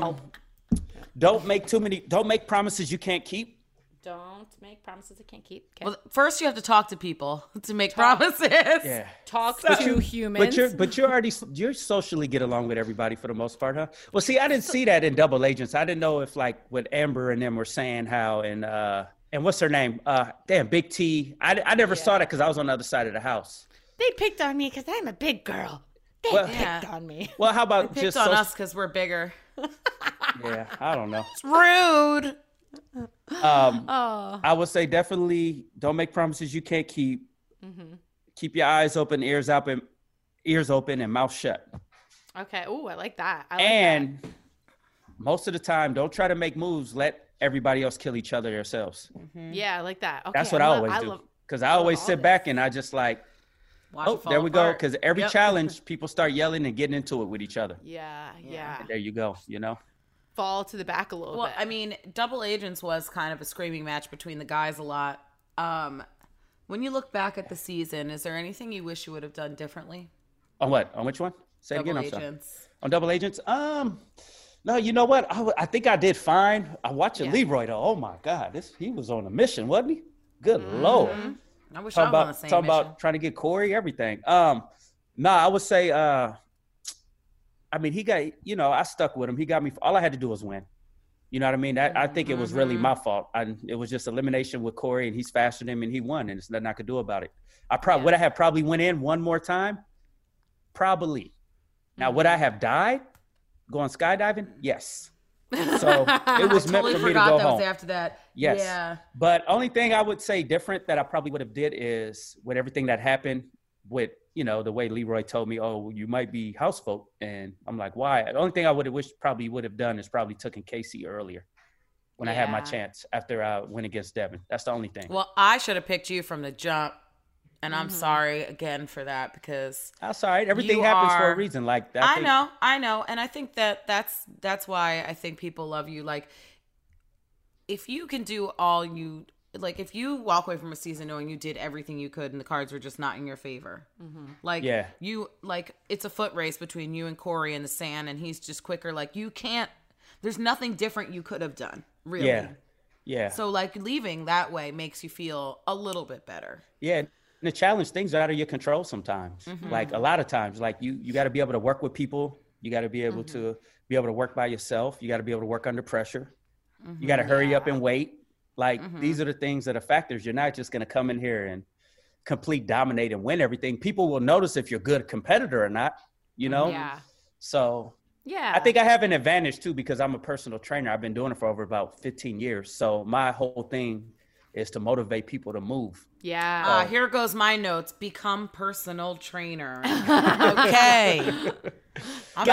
Don't make promises you can't keep. Don't make promises I can't keep. Okay. Well, first you have to talk to people to make promises. Yeah. Talk to humans. But you're socially get along with everybody for the most part, huh? Well, see, I didn't see that in Double Agents. I didn't know if like what Amber and them were saying how and what's her name? Damn, Big T. I never saw that because I was on the other side of the house. They picked on me because I'm a big girl. They Well- picked on me. Well, how about Picked just on soc- us because we're bigger. Yeah, I don't know. It's rude. I would say definitely don't make promises you can't keep. Mm-hmm. Keep your eyes open, ears open, and mouth shut. Okay. Ooh, I like that. I like And most of the time, don't try to make moves. Let everybody else kill each other themselves. that. Yeah, I like that. Okay, That's what I always do. Because I always sit back and I just like, Watch oh, it fall there we go. apart. Because every Yep. challenge, people start yelling and getting into it with each other. Yeah. There you go. You know. Fall to the back a little Well, bit. I mean, Double Agents was kind of a screaming match between the guys a lot. When you look back at the season, is there anything you wish you would have done differently? On what? On which one? Say it Double again. I'm sorry. Agents. On Double Agents? No, you know what? I think I did fine. I watched Leroy though. Oh my God, he was on a mission, wasn't he? Good Lord. I wish I was on the same Talking mission. about trying to get Corey, everything. I would say, I mean, he got, I stuck with him. He got me. All I had to do was win. You know what I mean? I think it was really my fault. It was just elimination with Corey, and he's faster than him, and he won, and there's nothing I could do about it. Would I have probably went in one more time? Probably. Now, would I have died going skydiving? Yes. So it was meant Totally for me to forgot go that home. was after that. Yes. Yeah. But only thing I would say different that I probably would have did is with everything that happened with, the way Leroy told me, oh, you might be house vote. And I'm like, why? The only thing I would have wished probably would have done is probably taken Casey earlier when I had my chance after I went against Devin. That's the only thing. Well, I should have picked you from the jump. And I'm sorry again for that because That's all right. Everything happens for a reason. Like that. I know. And I think that's why I think people love you. Like, if you can do all you, like, if you walk away from a season knowing you did everything you could and the cards were just not in your favor, like, you, like, it's a foot race between you and Corey in the sand and he's just quicker. Like, you can't, there's nothing different you could have done, really. Yeah. So, like, leaving that way makes you feel a little bit better. Yeah. And the challenge, things are out of your control sometimes. Like a lot of times, like you got to be able to work with people. You got to be able to work by yourself. You got to be able to work under pressure. You got to hurry up and wait. Like these are the things that are factors. You're not just going to come in here and complete dominate and win everything. People will notice if you're a good competitor or not, you know? Yeah. So yeah, I think I have an advantage too, because I'm a personal trainer. I've been doing it for over about 15 years. So my whole thing is to motivate people to move. Yeah. Here goes my notes. Become personal trainer. Okay. I'm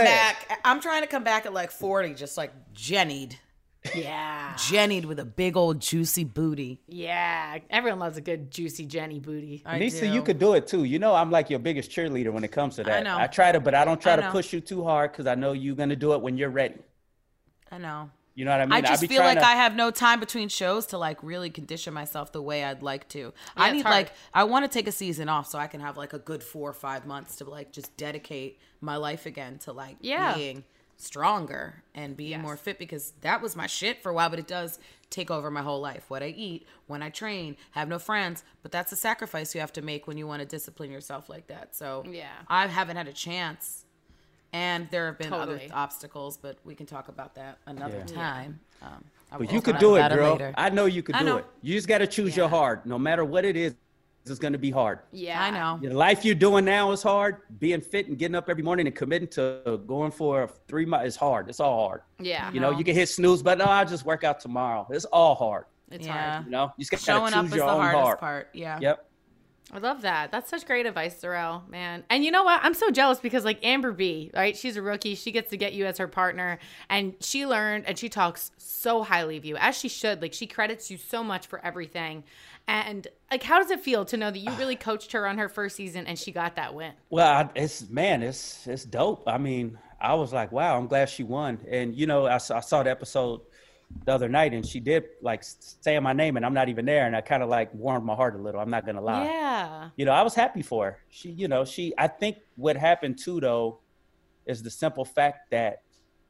trying to come back at like 40, just like Jennied. Yeah. Jennied with a big old juicy booty. Yeah. Everyone loves a good juicy Jenny booty. Nisa, you could do it too. You know, I'm like your biggest cheerleader when it comes to that. I know. I try to, but I don't try to push you too hard because I know you're going to do it when you're ready. I know. You know what I mean? I just feel like I have no time between shows to like really condition myself the way I'd like to. I need like, I want to take a season off so I can have like a good 4 or 5 months to like just dedicate my life again to like being stronger and being more fit, because that was my shit for a while, but it does take over my whole life. What I eat, when I train, have no friends, but that's a sacrifice you have to make when you want to discipline yourself like that. So I haven't had a chance. And there have been other obstacles, but we can talk about that another time. But you could do it, girl. I know you could do it. You just got to choose your hard. No matter what it is, it's going to be hard. Yeah, I know. The life you're doing now is hard. Being fit and getting up every morning and committing to going for 3 months is hard. It's all hard. Yeah. You know, you can hit snooze, but no, I'll just work out tomorrow. It's all hard. It's hard. You know, you just got to showing up choose is your the own hardest hard. part. Yeah. Yep. I love that. That's such great advice, Darrell, man. And you know what? I'm so jealous because like Amber B, right? She's a rookie. She gets to get you as her partner, and she learned and she talks so highly of you, as she should. Like, she credits you so much for everything. And like, how does it feel to know that you really coached her on her first season and she got that win? Well, it's dope. I mean, I was like, wow, I'm glad she won. And you know, I saw the episode the other night, and she did like say my name, and I'm not even there, and I kind of like warmed my heart a little. I'm not gonna lie. Yeah. You know, I was happy for her. I think what happened too, though, is the simple fact that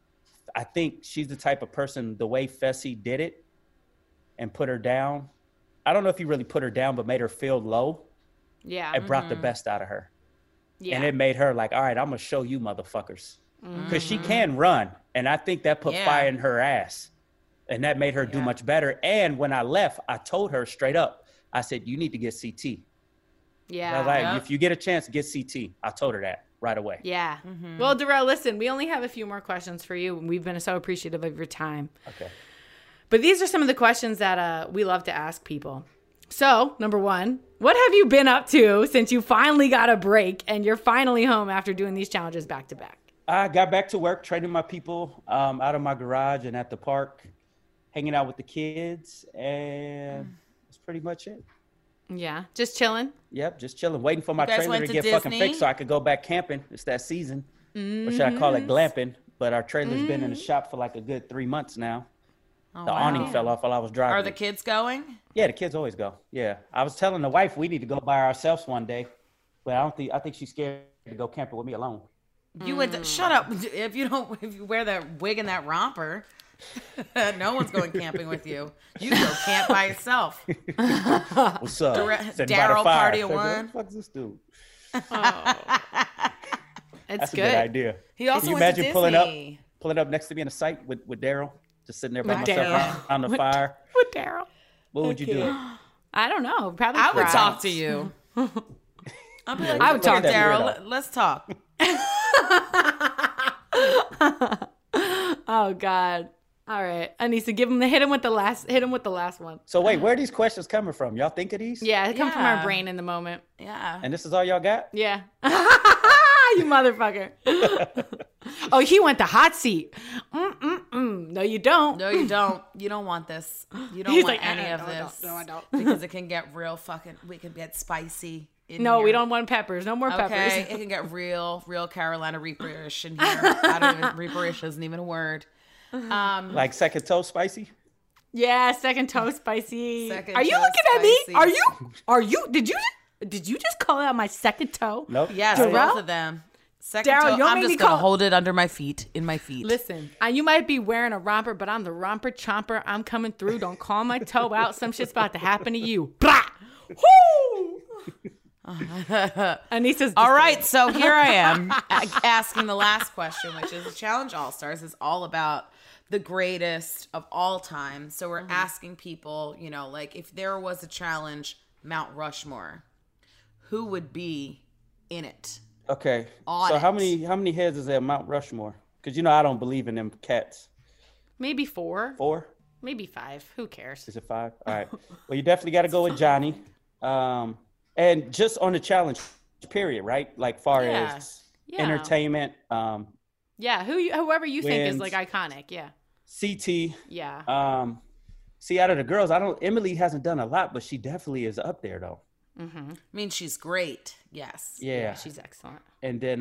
I think she's the type of person, the way Fessy did it and put her down. I don't know if he really put her down, but made her feel low. Yeah. It brought the best out of her. Yeah. And it made her like, all right, I'm gonna show you motherfuckers, because she can run, and I think that put fire in her ass. And that made her do much better. And when I left, I told her straight up, I said, you need to get CT. Yeah. I was like, if you get a chance, get CT. I told her that right away. Yeah. Well, Darrell, listen, we only have a few more questions for you. We've been so appreciative of your time. Okay. But these are some of the questions that we love to ask people. So, number one, what have you been up to since you finally got a break and you're finally home after doing these challenges back to back? I got back to work, training my people out of my garage and at the park, hanging out with the kids, and that's pretty much it. Yeah, just chilling. Yep, just chilling, waiting for my trailer to get fucking fixed so I could go back camping. It's that season. Or should I call it glamping? But our trailer's been in the shop for like a good 3 months now. The awning fell off while I was driving. Are the kids going? Yeah, the kids always go. Yeah, I was telling the wife we need to go by ourselves one day, but I think she's scared to go camping with me alone. You would shut up if you wear that wig and that romper. No one's going camping with you. You go camp by yourself. What's up? Daryl Party of One. What the fuck's this dude? That's good. A good idea. He also Can you went to imagine pulling up next to me in a site with Daryl, just sitting there by myself on the fire? With Daryl. What would you do? I don't know. Probably I would talk to you. I'd be like, I would talk to Daryl. Let's talk. Oh God. All right, Anissa, hit him with the last one. So wait, where are these questions coming from? Y'all think of these? Yeah, they come from our brain in the moment. Yeah. And this is all y'all got? Yeah. You motherfucker. Oh, he went the hot seat. No, you don't. No, you don't. You don't want this. You don't He's want like, any no, of no, I this. don't. No, I don't. Because it can get real fucking, we can get spicy. No, we don't want peppers. No more Okay, peppers. it can get real Carolina Reaperish in here. Reaperish isn't even a word. Like second toe spicy? Yeah, second toe spicy. Second Are you toe looking at me? spicy. Are you? Did you just call out my second toe? Nope. Yes, Darrell? both of them. Second Darrell, toe, you don't I'm make me just going to call- hold it under my feet, in my feet. Listen, you might be wearing a romper, but I'm the romper chomper. I'm coming through. Don't call my toe out. Some shit's about to happen to you. Blah! Whoo! Anissa's All right, so here I am asking the last question, which is Challenge All-Stars is all about the greatest of all time. So we're asking people, you know, like if there was a challenge, Mount Rushmore, who would be in it? Okay. On So it. how many heads is there at Mount Rushmore? Because you know I don't believe in them cats. maybe 4, 4? maybe 5. Who cares? Is it 5? All right. Well, you definitely got to go with Johnny. And just on the challenge period, right? Like far Yeah. as Yeah. entertainment, Yeah, whoever you think is Wins. like iconic. Yeah, CT. yeah. See, out of the girls, Emily hasn't done a lot, but she definitely is up there though. I mean, she's great. Yes. Yeah. She's excellent. And then,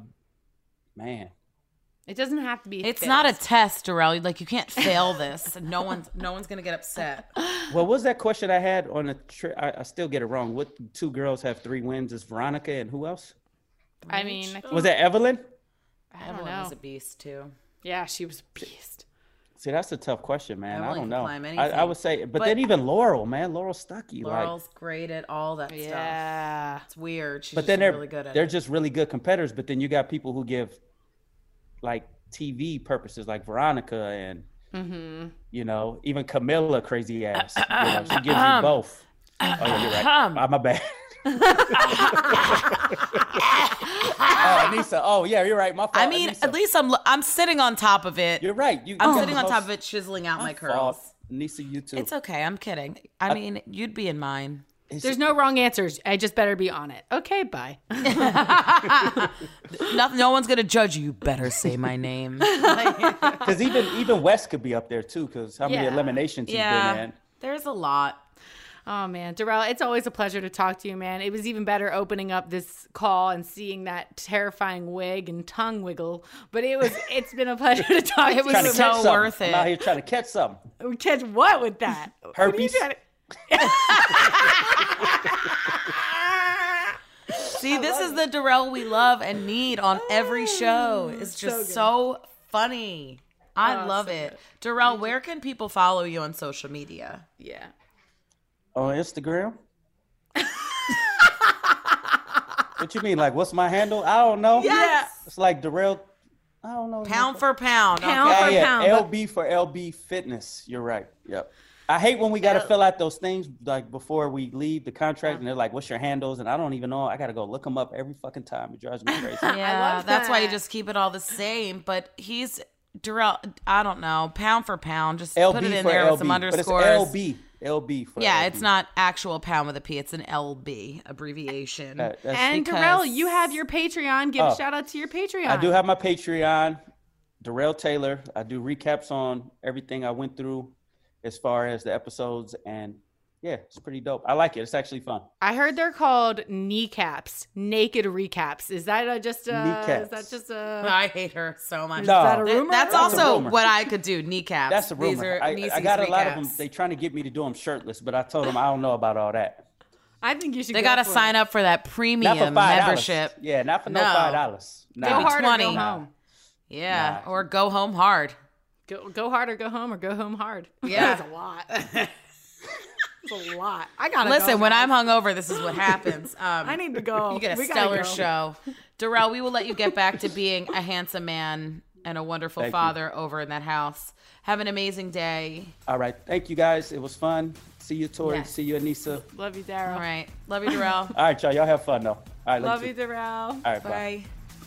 man, It doesn't have to be. It's fit. not a test, Darrell. Like you can't fail this. No one's gonna get upset. what was that question I had on the trip? I still get it wrong. What 2 girls have 3 wins? Is Veronica and who else? I mean, I think, Was that Evelyn? I don't Evelyn know. was a beast too. Yeah, she was a beast. See, that's a tough question, man. I Evelyn don't can know. climb I anything. would say, but But- then even Laurel, man, Laurel Stuckey, like. Laurel's great at all that stuff. Yeah. It's weird. She's But just then really good at they're it. just really good competitors. But then you got people who give like TV purposes, like Veronica and you know even Camilla, crazy ass. You know, she gives you both. Oh yeah, you're right. My bad. Oh, Anissa. Oh yeah, you're right. My fault. I mean, Anissa. at least I'm sitting on top of it. you're right. I'm sitting on top of it, chiseling out my curls. Anissa, you too. It's okay. I'm kidding. I mean, you'd be in mine. There's no wrong answers. I just better be on it. Okay, bye. No one's gonna judge you. You better say my name. Because even West could be up there too. Because how many Yeah. eliminations he's been Yeah, in. there's a lot. Oh man, Darrell, it's always a pleasure to talk to you, man. It was even better opening up this call and seeing that terrifying wig and tongue wiggle. But it's been a pleasure to talk to you. Trying to so catch something. worth I'm it. out here trying to catch something. We catch what with that? What are you Herpes. trying to- See, this is the Darrell we love and need on every show. It's just so funny. I love it. Darrell, where can people follow you on social media? Yeah. On Instagram? What you mean? Like, what's my handle? I don't know. Yes. It's like Darrell. I don't know. Pound for pound. Pound okay? for Yeah, pound, LB for LB Fitness. You're right. Yep. I hate when we got to fill out those things like before we leave the contract, and they're like, "What's your handles?" And I don't even know. I got to go look them up every fucking time. It drives me crazy. Yeah, love that's why you that. just keep it all the same. But he's Darrell. I don't know, pound for pound. Just LB put it in for there LB, with some but it's underscores. LB for Yeah, LB. it's not actual pound with a P. It's an LB abbreviation. That's- And because- Darrell, you have your Patreon. Give Oh. a shout out to your Patreon. I do have my Patreon, Darrell Taylor. I do recaps on everything I went through as far as the episodes, and yeah, it's pretty dope. I like it. It's actually fun. I heard they're called kneecaps, naked recaps. Is that just a? Kneecaps. Is that just a? I hate her so much. No. that a rumor? That's That's a also rumor. what I could do. Kneecaps. That's a These rumor. are I Niecy's got a lot of them. recaps. They trying to get me to do them shirtless, but I told them I don't know about all that. I think you should. They go gotta for sign it. up for that Not for premium $5. membership. Yeah, not for no No. $5. Go Maybe hard or 20. go home. Yeah, Nah. or go home hard. Go hard or go home or go home hard. Yeah. That's a lot. That's a lot. I gotta Listen, go when now. I'm hungover, this is what happens. I need to go. You get a We gotta stellar go. show. Darrell, we will let you get back to being a handsome man and a wonderful Thank you. father over in that house. Have an amazing day. All right. Thank you, guys. It was fun. See you, Tori. Yes. See you, Anissa. Love you, Daryl. All right. Love you, Darrell. All right, y'all. Y'all have fun, though. All right. Love you you, too. Daryl. All right. Bye. Bye.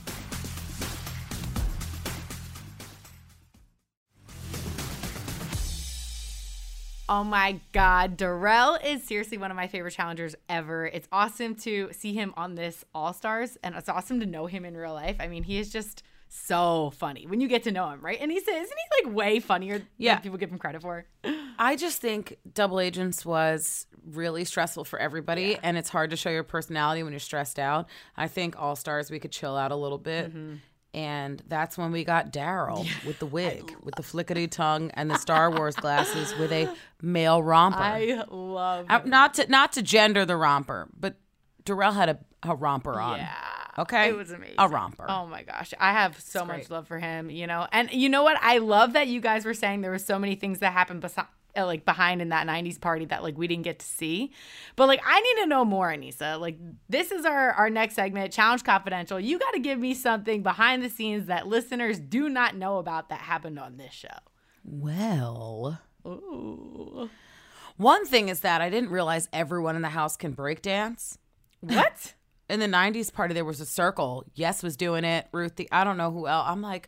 Oh my God, Darrell is seriously one of my favorite challengers ever. It's awesome to see him on this All Stars, and it's awesome to know him in real life. I mean, he is just so funny when you get to know him, right? And isn't he like way funnier than people give him credit for? I just think Double Agents was really stressful for everybody, and it's hard to show your personality when you're stressed out. I think All Stars, we could chill out a little bit. And that's when we got Daryl with the wig, with the flickety tongue and the Star Wars glasses with a male romper. I love it. Not to gender the romper, but Darrell had a romper on. Yeah. Okay? It was amazing. A romper. Oh my gosh. I have so much love for him, you know. And you know what? I love that you guys were saying there were so many things that happened behind in that 90s party that like we didn't get to see. But like I need to know more, Aneesa. Like this is our next segment, Challenge Confidential. You got to give me something behind the scenes that listeners do not know about that happened on this show. Well, Ooh. one thing is that I didn't realize everyone in the house can break dance. What? In the 90s party, there was a circle. Yes was doing it. Ruthie, I don't know who else. I'm like,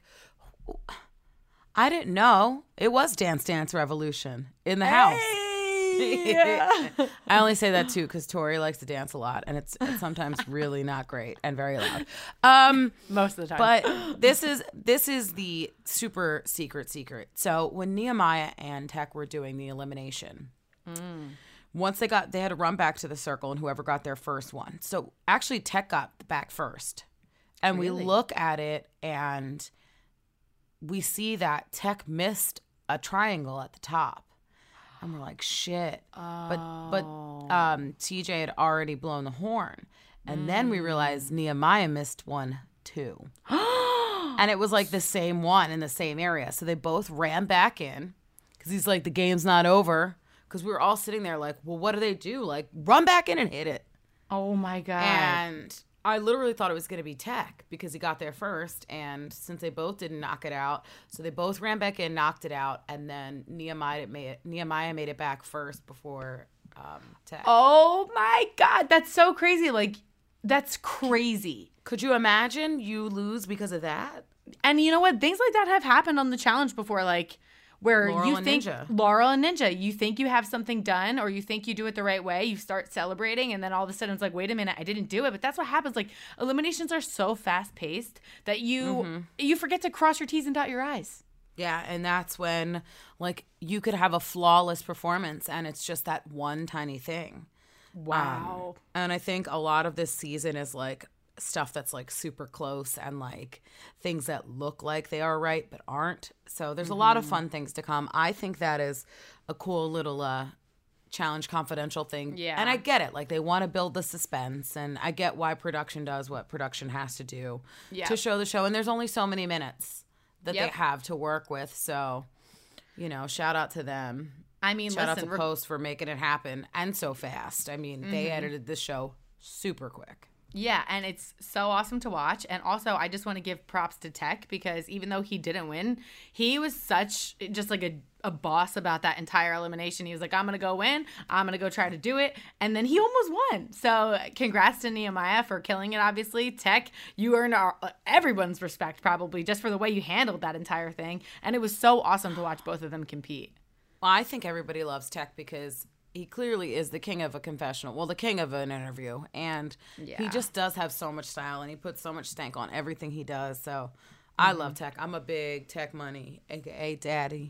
I didn't know. It was Dance Dance Revolution in the house. Yeah. I only say that too because Tori likes to dance a lot, and it's sometimes really not great and very loud. Most of the time. But this is the super secret. So when Nehemiah and Tech were doing the elimination, once they had to run back to the circle, and whoever got their first one. So actually, Tech got back first, and we look at it and we see that Tech missed a triangle at the top. And we're like, shit. But TJ had already blown the horn. And then we realized Nehemiah missed one too. And it was like the same one in the same area. So they both ran back in because he's like, the game's not over. Because we were all sitting there like, well, what do they do? Like, run back in and hit it. Oh my God. And I literally thought it was going to be Tech because he got there first. And since they both didn't knock it out, so they both ran back in, knocked it out. And then Nehemiah made it back first before Tech. Oh my God. That's so crazy. Like, that's crazy. Could you imagine you lose because of that? And you know what? Things like that have happened on the challenge before. Like, where Laurel and Ninja, you think you have something done or you think you do it the right way, you start celebrating, and then all of a sudden it's like, wait a minute, I didn't do it. But that's what happens. Like, eliminations are so fast paced that you forget to cross your T's and dot your I's. Yeah, and that's when like you could have a flawless performance and it's just that one tiny thing. Wow. And I think a lot of this season is like stuff that's like super close and like things that look like they are right but aren't. So there's a lot of fun things to come. I think that is a cool little Challenge Confidential thing. Yeah. And I get it. Like they want to build the suspense, and I get why production does what production has to do to show the show. And there's only so many minutes that they have to work with. So, you know, shout out to them. I mean, shout out to Post for making it happen and so fast. I mean, they edited this show super quick. Yeah, and it's so awesome to watch. And also, I just want to give props to Tech because even though he didn't win, he was just like a boss about that entire elimination. He was like, I'm going to go win. I'm going to go try to do it. And then he almost won. So congrats to Nehemiah for killing it, obviously. Tech, you earned everyone's respect probably just for the way you handled that entire thing. And it was so awesome to watch both of them compete. Well, I think everybody loves Tech because he clearly is the king of a confessional. Well, the king of an interview. And he just does have so much style, and he puts so much stank on everything he does. So I love Tech. I'm a big Tech Money, a.k.a. Daddy.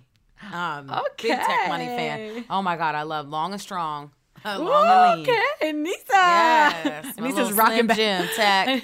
Big Tech Money fan. Oh, my God. I love Long and Strong. Long and lean. Okay, Aneesa. Yes. Aneesa's rocking back. Jim, Tech.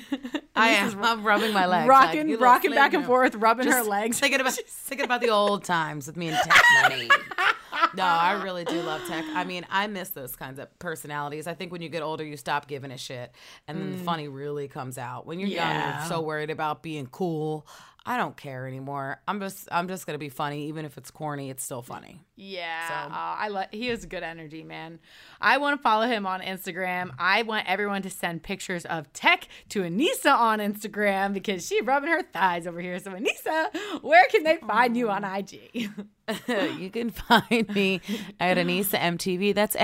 I'm rubbing my legs. Rocking back and forth, rubbing her legs. Thinking about the old times with me and Tech Money. No, I really do love Tech. I mean, I miss those kinds of personalities. I think when you get older, you stop giving a shit, and then the funny really comes out. When you're young, you're so worried about being cool. I don't care anymore. I'm just gonna be funny, even if it's corny. It's still funny. Yeah, so. He has good energy, man. I want to follow him on Instagram. I want everyone to send pictures of Tech to Aneesa on Instagram because she's rubbing her thighs over here. So Aneesa, where can they find you on IG? You can find me at Aneesa MTV. That's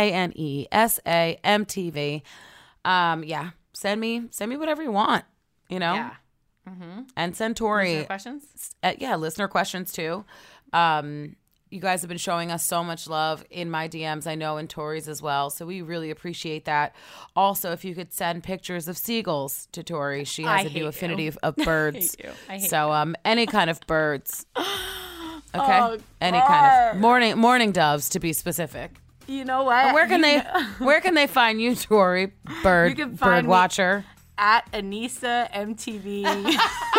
ANESA MTV. Yeah, send me whatever you want. You know. Yeah. And send Tori questions. Listener questions too. You guys have been showing us so much love in my DMs, I know, and Tori's as well. So we really appreciate that. Also, if you could send pictures of seagulls to Tori, she has a new affinity of birds. I hate so any kind of birds. Okay, any kind of morning doves, to be specific. You know what? And where can they find you, Tori? Bird watcher at Anissa MTV.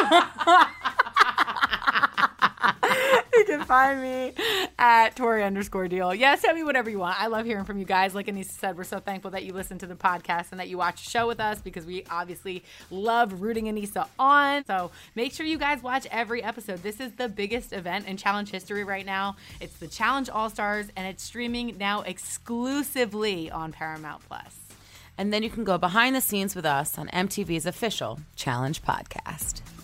You can find me at Tori_Deal. Yeah, send me whatever you want. I love hearing from you guys. Like Anissa said, we're so thankful that you listen to the podcast and that you watch the show with us, because we obviously love rooting Anissa on. So make sure you guys watch every episode. This is the biggest event in challenge history right now. It's the Challenge All-Stars, and it's streaming now exclusively on Paramount+. And then you can go behind the scenes with us on MTV's official Challenge podcast.